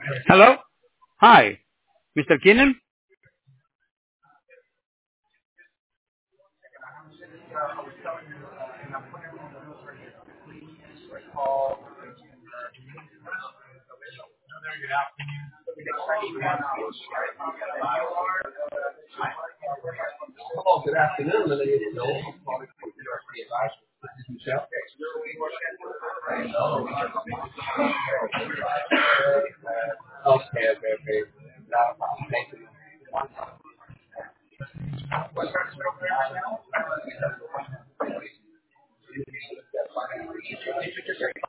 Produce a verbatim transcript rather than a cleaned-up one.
Hello? Hi, mister Keenan? Oh, good afternoon. My name is Joel. Okay, okay, okay. Not a problem. Thank you.